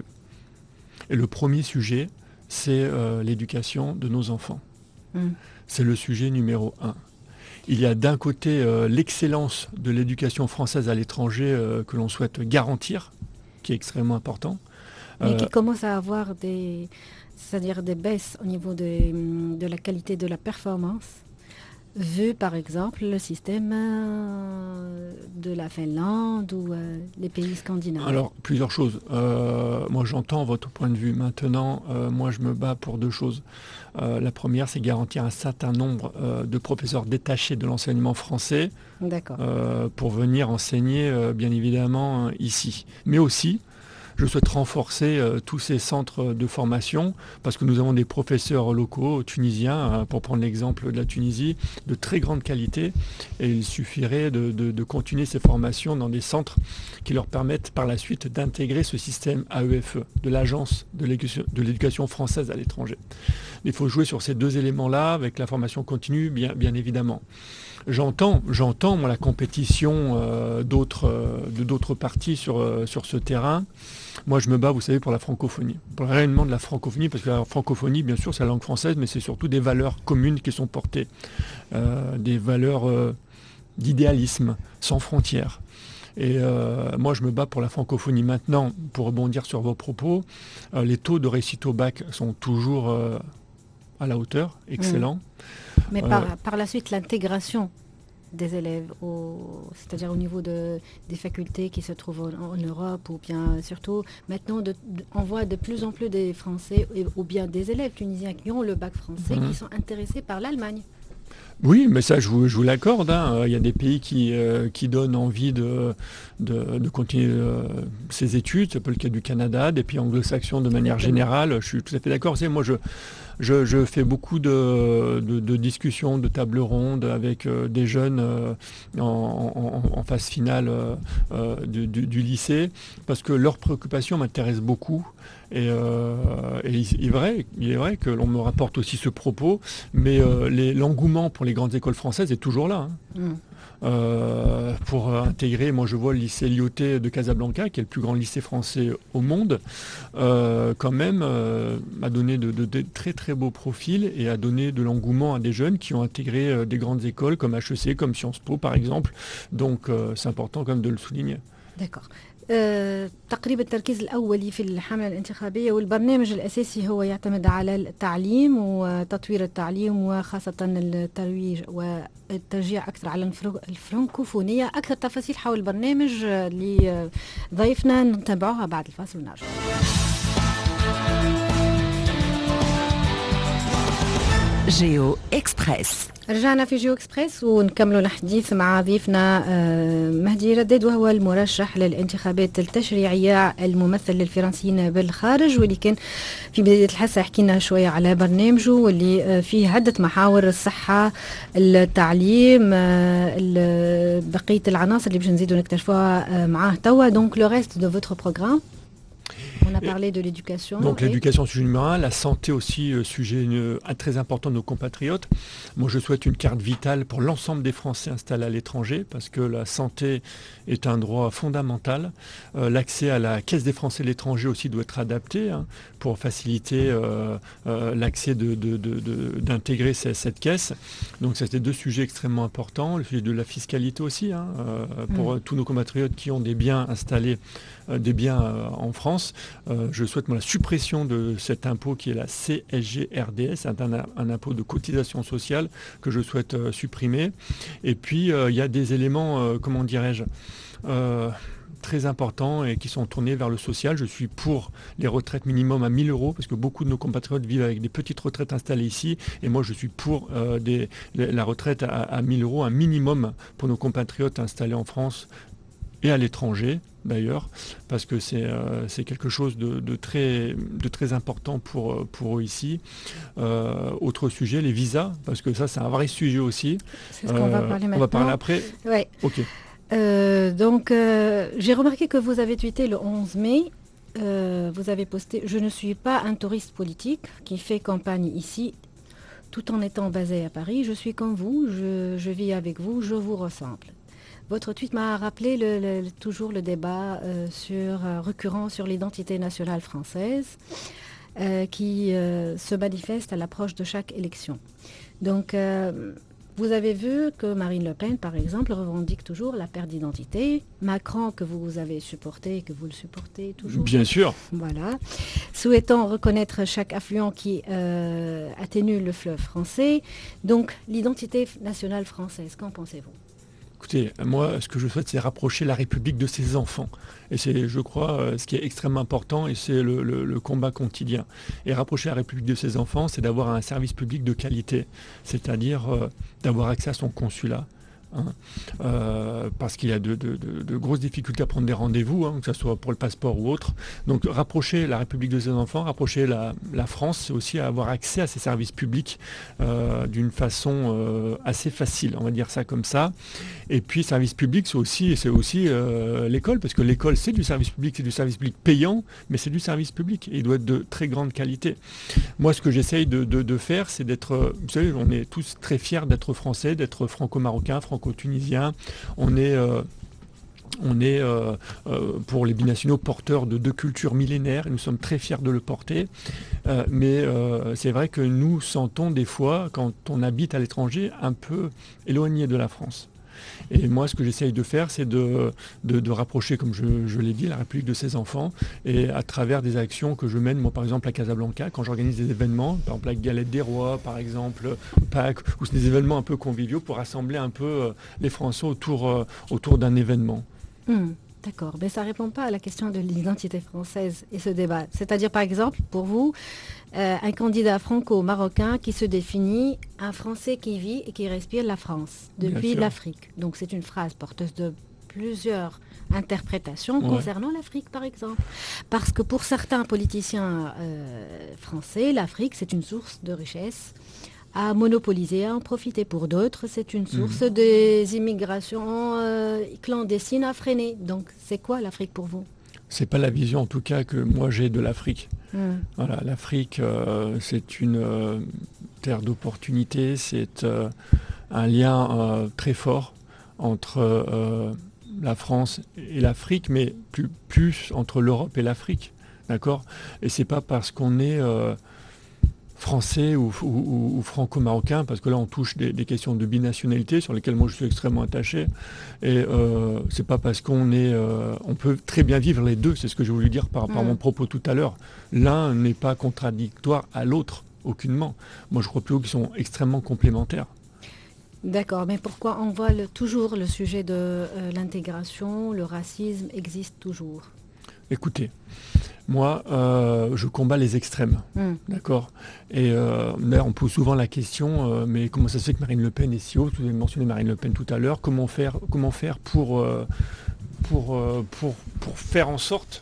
Et le premier sujet, c'est euh, l'éducation de nos enfants. Mmh. C'est le sujet numéro un. Il y a d'un côté euh, l'excellence de l'éducation française à l'étranger euh, que l'on souhaite garantir, qui est extrêmement important. Mais euh, qui commence à avoir des, c'est-à-dire des baisses au niveau de, de la qualité de la performance. vu par exemple le système euh, de la Finlande ou euh, les pays scandinaves? Alors, plusieurs choses. Euh, moi, j'entends votre point de vue. Maintenant, euh, moi, je me bats pour deux choses. Euh, la première, c'est garantir un certain nombre euh, de professeurs détachés de l'enseignement français euh, pour venir enseigner, euh, bien évidemment, euh, ici. Mais aussi, je souhaite renforcer euh, tous ces centres de formation parce que nous avons des professeurs locaux tunisiens, hein, pour prendre l'exemple de la Tunisie, de très grande qualité et il suffirait de, de, de continuer ces formations dans des centres qui leur permettent par la suite d'intégrer ce système A E F E, de l'Agence de l'éducation française à l'étranger. Il faut jouer sur ces deux éléments-là avec la formation continue, bien, bien évidemment. J'entends, j'entends moi, la compétition euh, d'autres, euh, de d'autres partis sur, euh, sur ce terrain. Moi, je me bats, vous savez, pour la francophonie, pour le rayonnement de la francophonie, parce que la francophonie, bien sûr, c'est la langue française, mais c'est surtout des valeurs communes qui sont portées, euh, des valeurs euh, d'idéalisme, sans frontières. Et euh, moi, je me bats pour la francophonie. Maintenant, pour rebondir sur vos propos, euh, les taux de réussite au bac sont toujours euh, à la hauteur, excellents. Mmh. Mais par, euh, par la suite, l'intégration des élèves, au, c'est-à-dire au niveau de, des facultés qui se trouvent en, en Europe, ou bien surtout maintenant, de, de, on voit de plus en plus des Français, ou bien des élèves tunisiens qui ont le bac français, mmh. qui sont intéressés par l'Allemagne. Oui, mais ça, je vous, je vous l'accorde. Hein. Il y a des pays qui, euh, qui donnent envie de, de, de continuer euh, ses études. C'est un peu le cas du Canada, des pays anglo-saxons de manière générale. Je suis tout à fait d'accord. C'est, moi, je, je, je fais beaucoup de, de, de discussions, de tables rondes avec euh, des jeunes euh, en, en, en phase finale euh, euh, du, du, du lycée, parce que leurs préoccupations m'intéressent beaucoup. Et, euh, et il, est vrai, il est vrai que l'on me rapporte aussi ce propos, mais euh, les, l'engouement pour les grandes écoles françaises est toujours là. Hein. Mmh. Euh, pour intégrer, moi je vois le lycée Lyautey de Casablanca, qui est le plus grand lycée français au monde, euh, quand même euh, a donné de, de, de très très beaux profils et a donné de l'engouement à des jeunes qui ont intégré euh, des grandes écoles comme H E C, comme Sciences Po par exemple. Donc euh, c'est important quand même de le souligner. D'accord. أه، تقريبا التركيز الأولي في الحملة الانتخابية والبرنامج الأساسي هو يعتمد على التعليم وتطوير التعليم وخاصة الترويج والتشجيع أكثر على الفرنكوفونية. أكثر تفاصيل حول البرنامج لضيفنا نتابعوها بعد الفاصل ونرجع. جيو إكسبريس. رجعنا في جيو إكسبريس ونكملوا الحديث مع ضيفنا مهدي رداد، وهو المرشح للانتخابات التشريعية الممثل للفرنسيين بالخارج، واللي كان في بداية الحصة حكينا شوية على برنامجه واللي فيه عدة محاور: الصحة، التعليم، بقية العناصر اللي باش نزيدوا نكتشفوها معاه توا. Donc le reste de votre programme. On a parlé de l'éducation. Donc et... l'éducation, sujet numéro un, la santé aussi, euh, sujet euh, très important de nos compatriotes. Moi je souhaite une carte vitale pour l'ensemble des Français installés à l'étranger, parce que la santé est un droit fondamental. Euh, l'accès à la caisse des Français de l'étranger aussi doit être adapté, hein, pour faciliter euh, euh, l'accès de, de, de, de, d'intégrer cette, cette caisse. Donc c'était deux sujets extrêmement importants. Le sujet de la fiscalité aussi, hein, euh, pour mmh. tous nos compatriotes qui ont des biens installés, euh, des biens euh, en France. Euh, je souhaite moi, la suppression de cet impôt qui est la C S G R D S, un, un, un impôt de cotisation sociale que je souhaite euh, supprimer. Et puis il euh, y a des éléments, euh, comment dirais-je, euh, très importants et qui sont tournés vers le social. Je suis pour les retraites minimum à mille euros, parce que beaucoup de nos compatriotes vivent avec des petites retraites installées ici, et moi je suis pour euh, des, la retraite à, à mille euros, un minimum pour nos compatriotes installés en France et à l'étranger d'ailleurs, parce que c'est, euh, c'est quelque chose de, de, très, de très important pour, pour eux ici. Euh, autre sujet, les visas, parce que ça c'est un vrai sujet aussi. C'est ce qu'on euh, va parler maintenant. On va parler après. Ouais. Ok. Euh, donc euh, j'ai remarqué que vous avez tweeté le onze mai. Euh, vous avez posté: je ne suis pas un touriste politique qui fait campagne ici tout en étant basé à Paris. Je suis comme vous, je, je vis avec vous, je vous ressemble. Votre tweet m'a rappelé le, le, toujours le débat euh, sur, euh, récurrent sur l'identité nationale française euh, qui euh, se manifeste à l'approche de chaque élection. Donc, euh, vous avez vu que Marine Le Pen, par exemple, revendique toujours la perte d'identité. Macron, que vous avez supporté, que vous le supportez toujours. Bien sûr. Voilà. Souhaitant reconnaître chaque affluent qui euh, atténue le fleuve français. Donc, l'identité nationale française, qu'en pensez-vous ? Écoutez, moi, ce que je souhaite, c'est rapprocher la République de ses enfants. Et c'est, je crois, ce qui est extrêmement important, et c'est le, le, le combat quotidien. Et rapprocher la République de ses enfants, c'est d'avoir un service public de qualité, c'est-à-dire euh, d'avoir accès à son consulat. Hein, euh, parce qu'il y a de, de, de, de grosses difficultés à prendre des rendez-vous, hein, que ce soit pour le passeport ou autre. Donc rapprocher la République de ses enfants, rapprocher la, la France, c'est aussi avoir accès à ces services publics euh, d'une façon euh, assez facile, on va dire ça comme ça. Et puis service public, c'est aussi, c'est aussi euh, l'école, parce que l'école c'est du service public, c'est du service public payant, mais c'est du service public et il doit être de très grande qualité. Moi, ce que j'essaye de, de, de faire, c'est d'être, vous savez, on est tous très fiers d'être français, d'être franco-marocain, franco-tunisien. On est, euh, on est euh, euh, pour les binationaux porteurs de deux cultures millénaires et nous sommes très fiers de le porter. Euh, mais euh, c'est vrai que nous sentons des fois, quand on habite à l'étranger, un peu éloigné de la France. Et moi, ce que j'essaye de faire, c'est de, de, de rapprocher, comme je, je l'ai dit, la République de ses enfants, et à travers des actions que je mène, moi par exemple à Casablanca, quand j'organise des événements, par exemple la Galette des Rois, par exemple Pâques, ou c'est des événements un peu conviviaux pour rassembler un peu euh, les Français autour, euh, autour d'un événement. Mmh. D'accord, mais ça ne répond pas à la question de l'identité française et ce débat. C'est-à-dire, par exemple, pour vous, euh, un candidat franco-marocain qui se définit un Français qui vit et qui respire la France depuis l'Afrique. Donc c'est une phrase porteuse de plusieurs interprétations ouais. concernant l'Afrique, par exemple. Parce que pour certains politiciens euh, français, l'Afrique, c'est une source de richesse à monopoliser, à en profiter. Pour d'autres, c'est une source mmh. des immigrations euh, clandestines à freiner. Donc, c'est quoi l'Afrique pour vous ? C'est pas la vision, en tout cas, que moi j'ai de l'Afrique. Mmh. Voilà, l'Afrique, euh, c'est une euh, terre d'opportunité, c'est euh, un lien euh, très fort entre euh, la France et l'Afrique, mais plus, plus entre l'Europe et l'Afrique, d'accord ? Et c'est pas parce qu'on est euh, français ou, ou, ou franco-marocain, parce que là on touche des, des questions de binationalité sur lesquelles moi je suis extrêmement attaché, et euh, c'est pas parce qu'on est euh, on peut très bien vivre les deux, c'est ce que j'ai voulu dire par rapport mmh. à mon propos tout à l'heure. L'un n'est pas contradictoire à l'autre, aucunement. Moi je crois plutôt qu'ils sont extrêmement complémentaires. D'accord, mais pourquoi on voit le, toujours le sujet de euh, l'intégration, le racisme existe toujours ? Écoutez, moi, euh, je combats les extrêmes, mm. d'accord ? Et euh, d'ailleurs, on pose souvent la question, euh, mais comment ça se fait que Marine Le Pen est si haute ? Vous avez mentionné Marine Le Pen tout à l'heure. Comment faire, comment faire pour, euh, pour, euh, pour, pour faire en sorte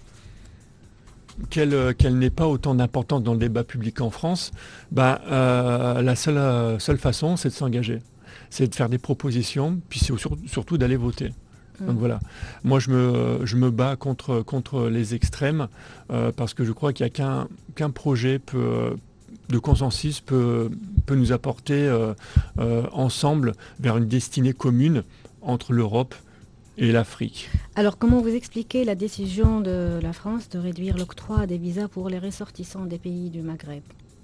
qu'elle, qu'elle n'ait pas autant d'importance dans le débat public en France ? Ben, euh, la seule, euh, seule façon, c'est de s'engager. C'est de faire des propositions, puis c'est surtout d'aller voter. Donc voilà, moi je me, je me bats contre, contre les extrêmes euh, parce que je crois qu'il n'y a qu'un, qu'un projet peut, de consensus peut, peut nous apporter euh, euh, ensemble vers une destinée commune entre l'Europe et l'Afrique. Alors comment vous expliquez la décision de la France de réduire l'octroi des visas pour les ressortissants des pays du Maghreb ?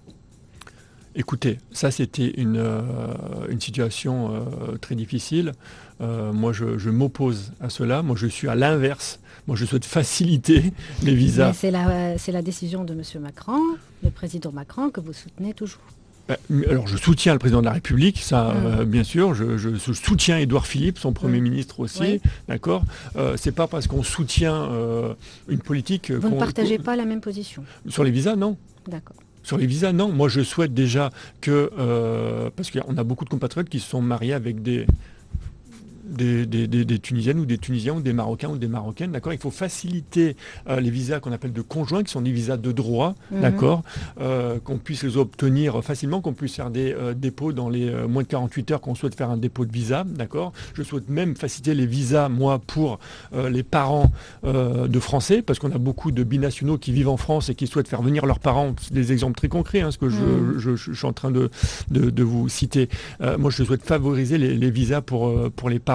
Écoutez, ça c'était une, euh, une situation euh, très difficile. Euh, moi je, je m'oppose à cela. Moi je suis à l'inverse. Moi je souhaite faciliter les visas. Mais c'est la, c'est la décision de M. Macron, le président Macron, que vous soutenez toujours. Ben, alors je soutiens le président de la République, ça mmh. euh, bien sûr. Je, je, je soutiens Édouard Philippe, son Premier mmh. ministre aussi. Oui. D'accord. Euh, c'est pas parce qu'on soutient euh, une politique. Vous qu'on, ne partagez qu'on... pas la même position. Sur les visas, non. D'accord. Sur les visas, non. Moi, je souhaite déjà que... Euh, parce qu'on a beaucoup de compatriotes qui se sont mariés avec des, des, des, des, des Tunisiennes ou des Tunisiens ou des Marocains ou des Marocaines, d'accord ? Il faut faciliter euh, les visas qu'on appelle de conjoints, qui sont des visas de droit, mmh. d'accord ? euh, Qu'on puisse les obtenir facilement, qu'on puisse faire des euh, dépôts dans les euh, moins de quarante-huit heures qu'on souhaite faire un dépôt de visa, d'accord ? Je souhaite même faciliter les visas, moi, pour euh, les parents euh, de Français, parce qu'on a beaucoup de binationaux qui vivent en France et qui souhaitent faire venir leurs parents. C'est des exemples très concrets, hein, ce que mmh. je, je, je, je suis en train de, de, de vous citer. Euh, moi, je souhaite favoriser les, les visas pour, euh, pour les parents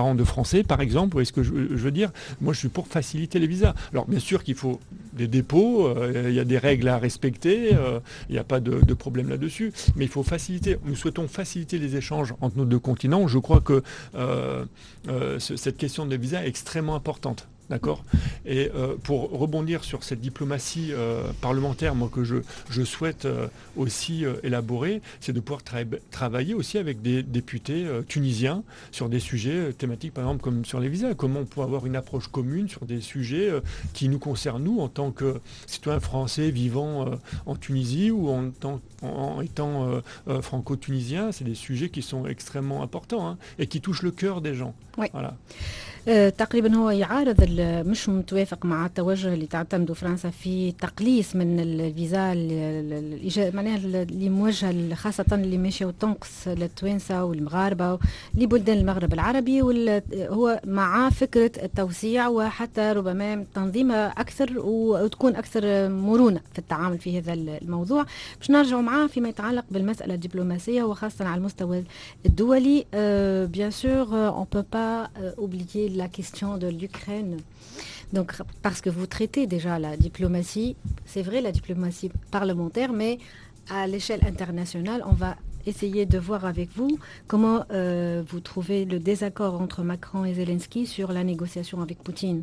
parents de Français, par exemple. Ou est-ce que je, je veux dire, moi je suis pour faciliter les visas. Alors bien sûr qu'il faut des dépôts, il euh, y a des règles à respecter, il euh, n'y a pas de, de problème là-dessus, mais il faut faciliter, nous souhaitons faciliter les échanges entre nos deux continents. Je crois que euh, euh, ce, cette question de visa est extrêmement importante. D'accord. Et euh, pour rebondir sur cette diplomatie euh, parlementaire, moi que je, je souhaite euh, aussi euh, élaborer, c'est de pouvoir tra- travailler aussi avec des députés euh, tunisiens sur des sujets euh, thématiques, par exemple comme sur les visas. Comment on peut avoir une approche commune sur des sujets euh, qui nous concernent nous en tant que citoyens français vivant euh, en Tunisie ou en, tant, en, en étant euh, euh, franco-tunisien. C'est des sujets qui sont extrêmement importants hein, et qui touchent le cœur des gens. Oui. Voilà. أه تقريبا هو يعارض مش متوافق مع التوجه اللي تعتمده فرنسا في تقليص من الفيزا معناها اللي موجهه خاصه اللي ماشيه وتنقص للتوانسه والمغاربه لبلدان المغرب العربي. هو مع فكره التوسيع وحتى ربما تنظيمها اكثر وتكون اكثر مرونه في التعامل في هذا الموضوع. باش نرجعوا معاه فيما يتعلق بالمساله الدبلوماسيه وخاصه على المستوى الدولي. أه bien sûr on peut pas oublier la question de l'Ukraine. Donc, parce que vous traitez déjà la diplomatie, c'est vrai la diplomatie parlementaire, mais à l'échelle internationale, on va essayer de voir avec vous comment euh, vous trouvez le désaccord entre Macron et Zelensky sur la négociation avec Poutine.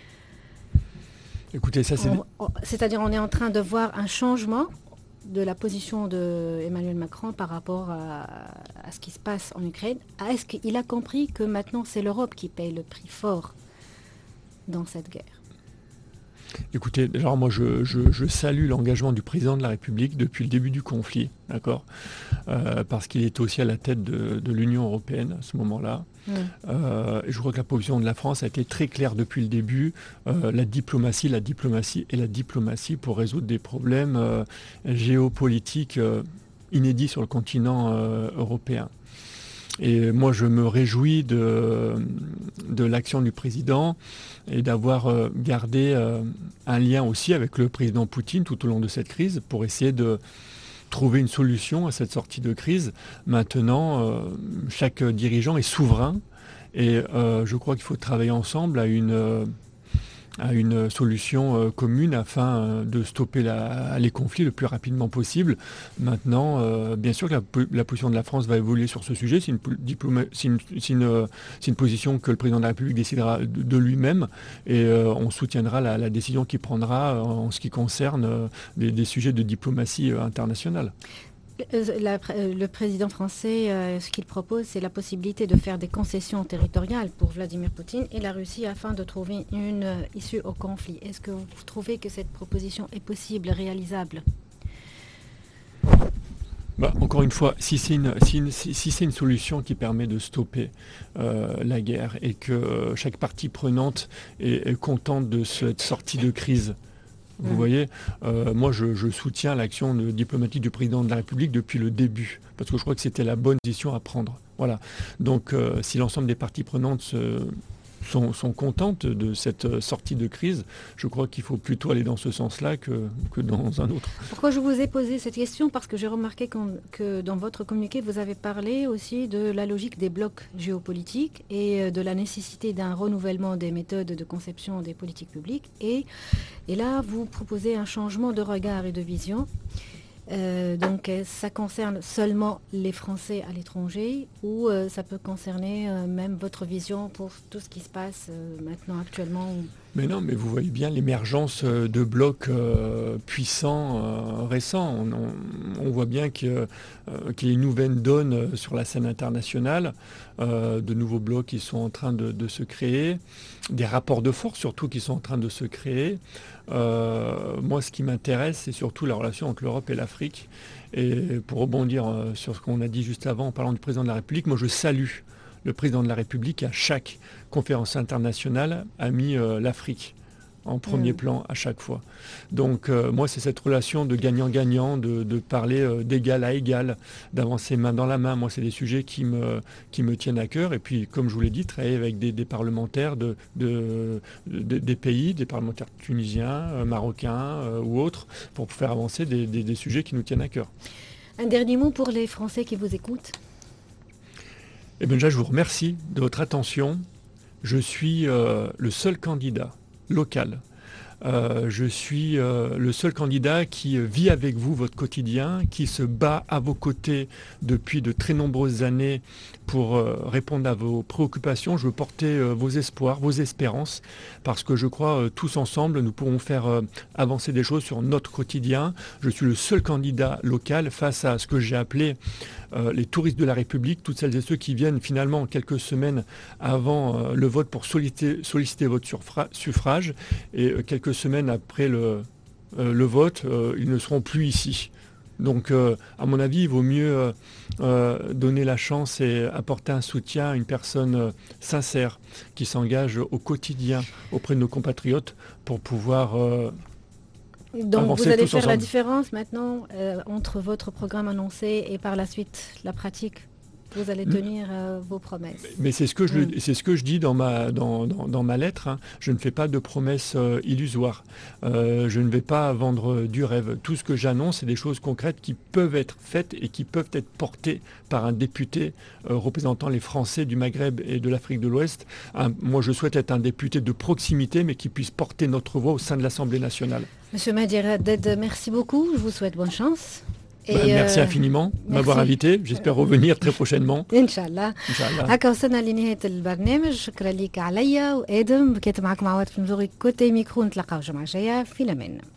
Écoutez, ça c'est... On, on, c'est-à-dire on est en train de voir un changement de la position de Emmanuel Macron par rapport à, à ce qui se passe en Ukraine. Est-ce qu'il a compris que maintenant c'est l'Europe qui paye le prix fort dans cette guerre? Écoutez, genre moi je, je, je salue l'engagement du président de la République depuis le début du conflit, d'accord, euh, parce qu'il est aussi à la tête de, de l'Union européenne à ce moment-là. Mmh. Euh, et je crois que la position de la France a été très claire depuis le début. Euh, la diplomatie, la diplomatie et la diplomatie pour résoudre des problèmes euh, géopolitiques euh, inédits sur le continent euh, européen. Et moi, je me réjouis de, de l'action du président et d'avoir euh, gardé euh, un lien aussi avec le président Poutine tout au long de cette crise pour essayer de trouver une solution à cette sortie de crise. Maintenant, euh, chaque dirigeant est souverain et euh, je crois qu'il faut travailler ensemble à une, euh, à une solution euh, commune afin euh, de stopper la, les conflits le plus rapidement possible. Maintenant, euh, bien sûr que la, la position de la France va évoluer sur ce sujet. C'est une, diploma- c'est une, c'est une, c'est une position que le président de la République décidera de, de lui-même et euh, on soutiendra la, la décision qu'il prendra en ce qui concerne euh, des, des sujets de diplomatie euh, internationale. La, le président français, euh, ce qu'il propose, c'est la possibilité de faire des concessions territoriales pour Vladimir Poutine et la Russie afin de trouver une euh, issue au conflit. Est-ce que vous trouvez que cette proposition est possible, réalisable? Bah, encore une fois, si c'est une, si une, si, si c'est une solution qui permet de stopper euh, la guerre et que euh, chaque partie prenante est, est contente de cette sortie de crise, vous mmh. voyez, euh, moi je, je soutiens l'action de, diplomatique du président de la République depuis le début, parce que je crois que c'était la bonne décision à prendre. Voilà. Donc euh, si l'ensemble des parties prenantes se, sont, sont contentes de cette sortie de crise, je crois qu'il faut plutôt aller dans ce sens-là que, que dans un autre. Pourquoi je vous ai posé cette question? Parce que j'ai remarqué que dans votre communiqué, vous avez parlé aussi de la logique des blocs géopolitiques et de la nécessité d'un renouvellement des méthodes de conception des politiques publiques. Et, et là, vous proposez un changement de regard et de vision. Euh, donc ça concerne seulement les Français à l'étranger ou euh, ça peut concerner euh, même votre vision pour tout ce qui se passe euh, maintenant actuellement? Mais non, mais vous voyez bien l'émergence de blocs euh, puissants euh, récents. On, on, on voit bien que, euh, qu'il y a une nouvelle donne sur la scène internationale, euh, de nouveaux blocs qui sont en train de, de se créer, des rapports de force surtout qui sont en train de se créer. Euh, moi, ce qui m'intéresse, c'est surtout la relation entre l'Europe et l'Afrique. Et pour rebondir euh, sur ce qu'on a dit juste avant en parlant du président de la République, moi je salue le président de la République à chaque conférence internationale a mis euh, l'Afrique en premier mmh. plan à chaque fois. Donc euh, moi c'est cette relation de gagnant-gagnant, de, de parler euh, d'égal à égal, d'avancer main dans la main. Moi c'est des sujets qui me, qui me tiennent à cœur. Et puis comme je vous l'ai dit, travailler avec des, des parlementaires de, de, de, des pays, des parlementaires tunisiens, euh, marocains euh, ou autres, pour faire avancer des, des, des sujets qui nous tiennent à cœur. Un dernier mot pour les Français qui vous écoutent. Eh bien déjà, je vous remercie de votre attention. Je suis euh, le seul candidat local. Euh, je suis euh, le seul candidat qui vit avec vous votre quotidien, qui se bat à vos côtés depuis de très nombreuses années pour euh, répondre à vos préoccupations. Je veux porter euh, vos espoirs, vos espérances, parce que je crois euh, tous ensemble, nous pourrons faire euh, avancer des choses sur notre quotidien. Je suis le seul candidat local face à ce que j'ai appelé euh, les touristes de la République, toutes celles et ceux qui viennent finalement quelques semaines avant euh, le vote pour solliciter, solliciter votre surfra- suffrage et euh, quelques semaines après le, euh, le vote, euh, ils ne seront plus ici. Donc, euh, à mon avis, il vaut mieux euh, euh, donner la chance et apporter un soutien à une personne euh, sincère qui s'engage au quotidien auprès de nos compatriotes pour pouvoir euh, Donc, avancer vous allez tous faire ensemble. la différence maintenant euh, entre votre programme annoncé et par la suite la pratique. Vous allez tenir euh, vos promesses. Mais c'est ce que je, Mm. c'est ce que je dis dans ma, dans, dans, dans ma lettre. Hein. Je ne fais pas de promesses euh, illusoires. Euh, je ne vais pas vendre du rêve. Tout ce que j'annonce, c'est des choses concrètes qui peuvent être faites et qui peuvent être portées par un député euh, représentant les Français du Maghreb et de l'Afrique de l'Ouest. Un, moi, je souhaite être un député de proximité, mais qui puisse porter notre voix au sein de l'Assemblée nationale. Monsieur Mahdi Raddad, merci beaucoup. Je vous souhaite bonne chance. Et bah, merci euh, infiniment de m'avoir invité. J'espère revenir très prochainement. Inch'Allah. Inch'Allah. هكا وصلنا لنهاية البرنامج. شكرا لك عليا وآدم. كانت معكم عواد في نزوري كوتي ميكرو. نتلاقاو الجمعة الجاية في الأمان.